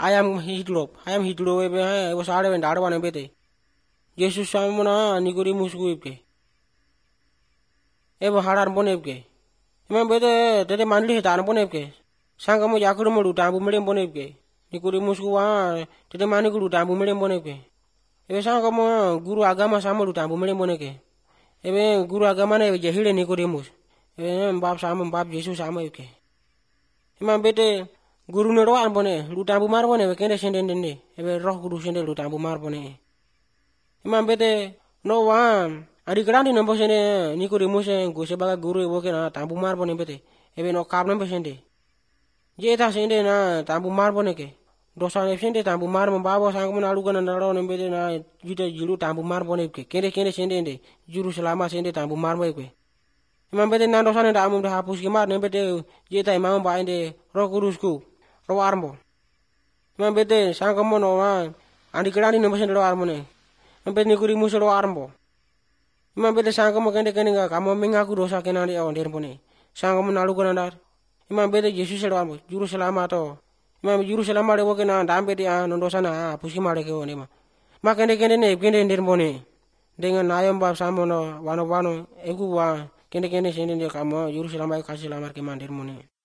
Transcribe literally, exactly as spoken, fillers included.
ayam hidup, ayam hidup ebe ebo sare ben dar wane bete. Yesus samona Nikodemus ku ebe. Ebo harar bonebke. Imam bete tete manli tan bonebke. Sangka mo yakuru mo lutambu melem bonebke. Nikodemus ku wa tete mani ku lutambu melem bonebke. Ebe sangka mo guru agama sama lutambu melem bonebke. Ebe guru agama na ebe jahile Nikodemus. Ebe bab sama bab Yesus sama ebe. Imam bete guru ne roan bone lutambu mar bone ebe kende sende dende. Ebe roh guru sende lutambu mar bone. Imam bete no wa adi kerandi nembo sende Nikodemus go sebagai guru ebo kena tambu mar bone bete. Ebe no kap nembo sende. Jeta sende na tambu mar bone ke. Dosa ne sende tambu mar membawa sang menalu kan ndaro nembe na juta jilu tambu mar bone ke. Kende kende sende ende juru selama sende tambu mar bone ke. Imam bete na dosa ne damu hapus ke mar nembe te jeta imam ba ende roh kudusku roh armo. Imam bete sang mono wa adi kerandi nembo sende roh armo ne. Imam bete Nikodemus roh armo. Imam bete sang mo kende kende ga kamu mengaku dosa kena di awan derbone. Sang menalu kan ndar. Imam bete Yesus roh armo juru selama to. Imam juru selama de woke na dambe dia nondosa na pusi mare ke one ma. Ma kende kende ne kende derbone. Dengan ayam bab samono wano wano egu wa kende kende sende kamu juru selama kasih lamar ke mandir mone.